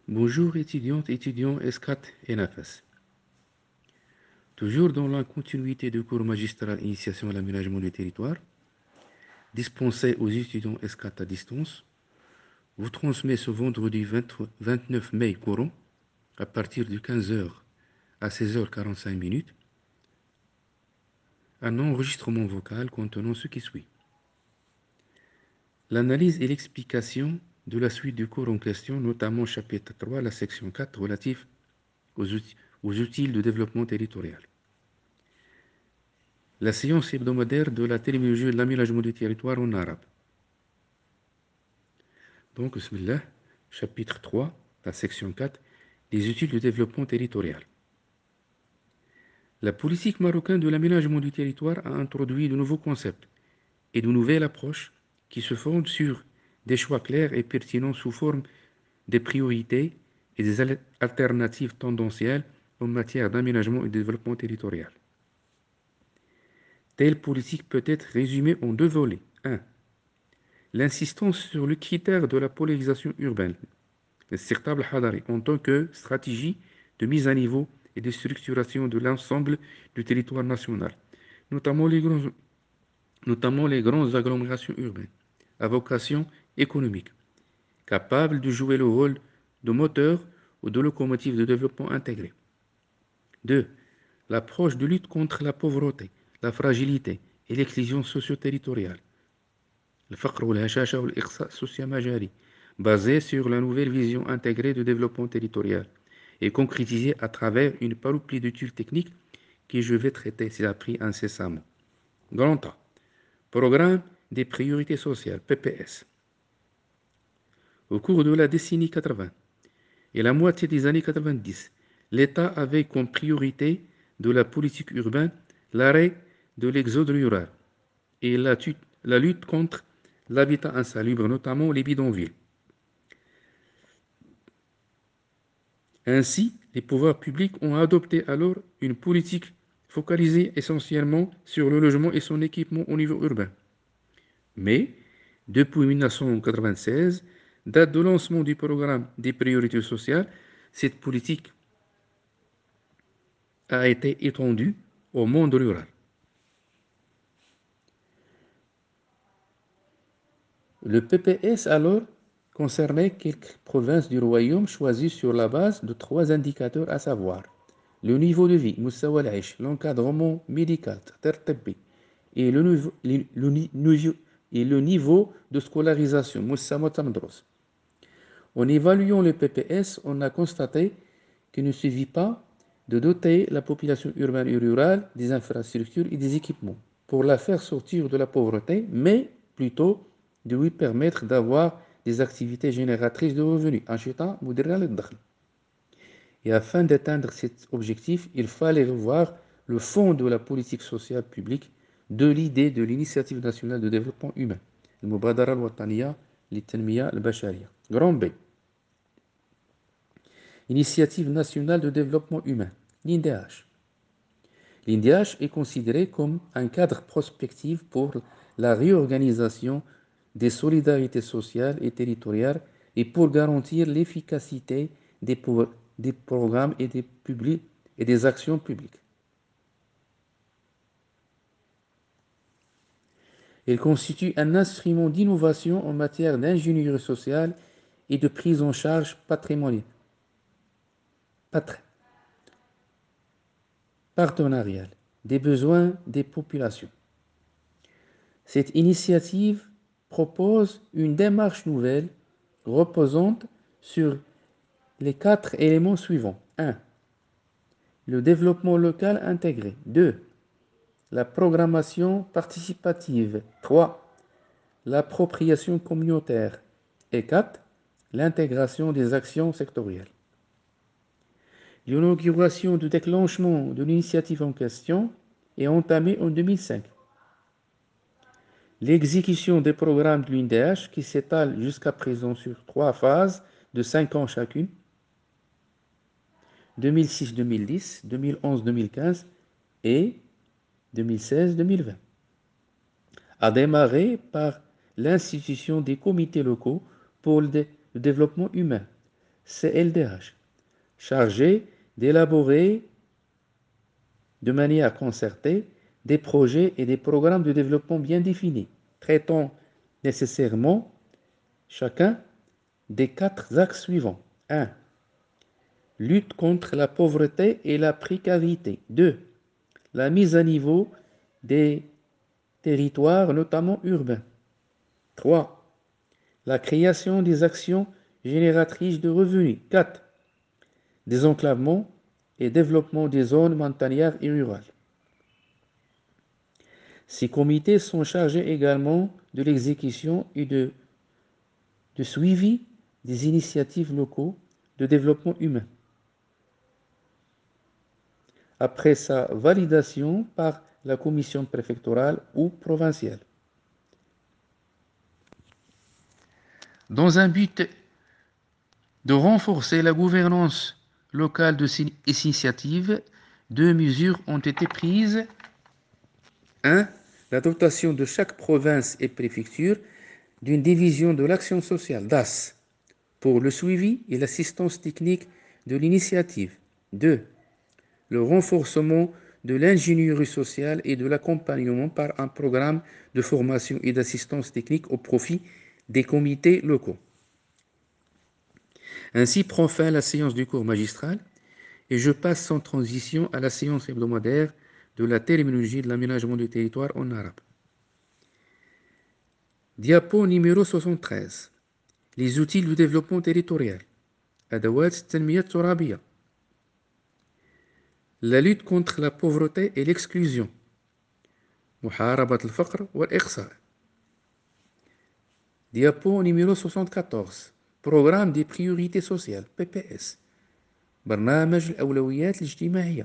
Bonjour étudiantes, étudiants S4 et NAFAS. Toujours dans la continuité du cours magistral Initiation à l'aménagement du territoire, dispensé aux étudiants S4 à distance, vous transmet ce vendredi 29 mai courant, à partir de 15h à 16h45, un enregistrement vocal contenant ce qui suit. L'analyse et l'explication de la suite du cours en question, notamment chapitre 3, la section 4 relative aux outils de développement territorial. La séance hebdomadaire de la terminologie de l'aménagement du territoire en arabe. Donc, bismillah, chapitre 3, la section 4, les études de développement territorial. La politique marocaine de l'aménagement du territoire a introduit de nouveaux concepts et de nouvelles approches qui se fondent sur des choix clairs et pertinents sous forme des priorités et des alternatives tendancielles en matière d'aménagement et de développement territorial. Telle politique peut être résumée en deux volets. 1. L'insistance sur le critère de la polarisation urbaine, le hadari, en tant que stratégie de mise à niveau et de structuration de l'ensemble du territoire national, notamment les grandes agglomérations urbaines, à vocation économique, capables de jouer le rôle de moteur ou de locomotive de développement intégré. 2. L'approche de lutte contre la pauvreté, la fragilité et l'exclusion socio-territoriale, الفقر والهشاشة والإقصاء socio-majari, basée sur la nouvelle vision intégrée de développement territorial et concrétisée à travers une panoplie d'études techniques que je vais traiter, si appris incessamment. Grand A. Programme des priorités sociales, PPS. Au cours de la décennie 80 et la moitié des années 90, l'État avait comme priorité de la politique urbaine l'arrêt de l'exode rural et la lutte contre l'habitat insalubre, notamment les bidonvilles. Ainsi, les pouvoirs publics ont adopté alors une politique focalisée essentiellement sur le logement et son équipement au niveau urbain. Mais, depuis 1996, date de lancement du programme des priorités sociales, cette politique a été étendue au monde rural. Le PPS alors concernait quelques provinces du royaume choisies sur la base de 3 indicateurs, à savoir le niveau de vie, مستوى العيش, l'encadrement médical, et le niveau de scolarisation, مستوى التمدرس. En évaluant le PPS, on a constaté qu'il ne suffit pas de doter la population urbaine et rurale des infrastructures et des équipements pour la faire sortir de la pauvreté, mais plutôt de lui permettre d'avoir des activités génératrices de revenus. Et afin d'atteindre cet objectif, il fallait revoir le fond de la politique sociale publique, de l'idée de l'initiative nationale de développement humain, المبادرة الوطنية للتنمية البشرية. Grand B. Initiative nationale de développement humain, l'INDH. L'INDH est considéré comme un cadre prospectif pour la réorganisation des solidarités sociales et territoriales et pour garantir l'efficacité des programmes et des actions publiques. Il constitue un instrument d'innovation en matière d'ingénierie sociale et de prise en charge partenariale des besoins des populations. Cette initiative propose une démarche nouvelle reposant sur les 4 éléments suivants. 1. Le développement local intégré. 2. La programmation participative. 3. L'appropriation communautaire. Et 4. L'intégration des actions sectorielles. L'inauguration du déclenchement de l'initiative en question est entamée en 2005. L'exécution des programmes de l'INDH, qui s'étalent jusqu'à présent sur 3 phases de 5 ans chacune, 2006-2010, 2011-2015 et 2016-2020, a démarré par l'institution des comités locaux pour le développement humain, CLDH, chargé d'élaborer de manière concertée des projets et des programmes de développement bien définis, traitant nécessairement chacun des 4 axes suivants. 1. Lutte contre la pauvreté et la précarité. 2. La mise à niveau des territoires, notamment urbains. 3. La création des actions génératrices de revenus. 4. Désenclavement et développement des zones montagnardes et rurales. Ces comités sont chargés également de l'exécution et de suivi des initiatives locaux de développement humain, après sa validation par la commission préfectorale ou provinciale. Dans un but de renforcer la gouvernance locale de ces initiatives, 2 mesures ont été prises. 1. La dotation de chaque province et préfecture d'une division de l'action sociale, DAS, pour le suivi et l'assistance technique de l'initiative. 2. Le renforcement de l'ingénierie sociale et de l'accompagnement par un programme de formation et d'assistance technique au profit des comités locaux. Ainsi prend fin la séance du cours magistral et je passe sans transition à la séance hebdomadaire de la terminologie de l'aménagement du territoire en arabe. Diapo numéro 73. Les outils du développement territorial. أدوات التنمية الترابية. La lutte contre la pauvreté et l'exclusion. محاربة الفقر والإقصاء. Diapo numéro 74. Programme des priorités sociales, PPS. برنامج الأولويات الاجتماعية.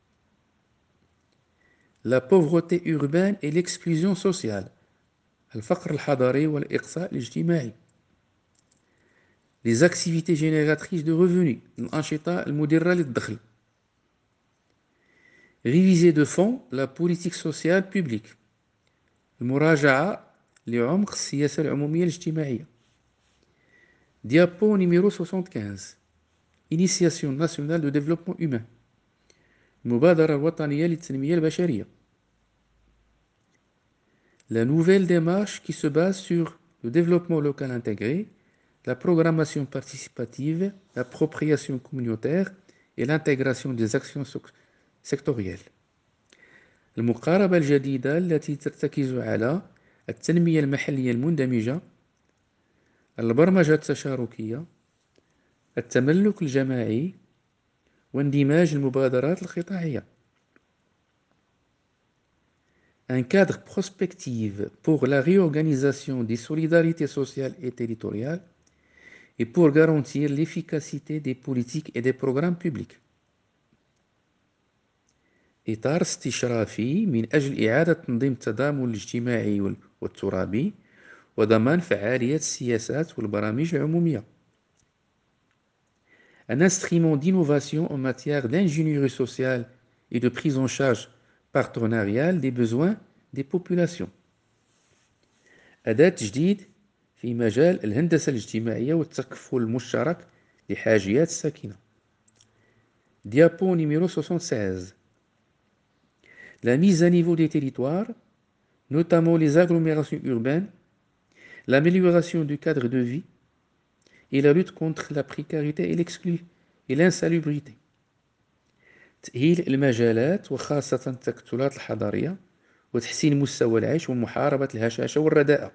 La pauvreté urbaine et l'exclusion sociale. الفقر الحضري والإقصاء الاجتماعي. Les activités génératrices de revenus. الأنشطة المدرة للدخل. Réviser de fond la politique sociale publique. المراجعة لعمق السياسة العمومية الاجتماعية. Diapo numéro 75. Initiation nationale de développement humain. المبادرة الوطنية للتنمية البشرية. La nouvelle démarche qui se base sur le développement local intégré, la programmation participative, l'appropriation communautaire et l'intégration des actions sectorielles. المقاربة الجديدة التي ترتكز على التنمية المحلية المندمجة، البرمجة التشاركية، التملك الجماعي، واندماج المبادرات القطاعية. Un cadre prospectif pour la réorganisation des solidarités sociales et territoriales et pour garantir l'efficacité des politiques et des programmes publics. إطار استشرافي من أجل إعادة تنظيم التضامن الاجتماعي والترابي وضمان فعالية السياسات والبرامج العمومية. Un instrument d'innovation en matière d'ingénierie sociale et de prise en charge partenariale des besoins des populations. أداة جديد في مجال الهندسة الاجتماعية والتكفل المشترك لحاجيات الساكنة. Diapo numéro 76. La mise à niveau des territoires, notamment les agglomérations urbaines, l'amélioration du cadre de vie et la lutte contre la précarité et l'insalubrité. تأهيل المجالات وخاصة التكتلات الحضرية وتحسين مستوى العيش ومحاربة الهشاشة والرداءة.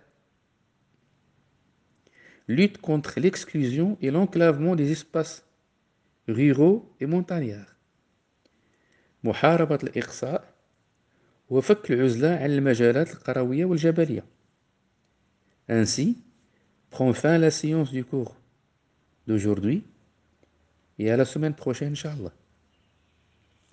Lutte contre l'exclusion et l'enclavement des espaces ruraux et montagnards. محاربة الإقصاء وفك العزلة عن المجالات القروية والجبلية. Ainsi, prend fin la séance du cours d'aujourd'hui et à la semaine prochaine, Inch'Allah.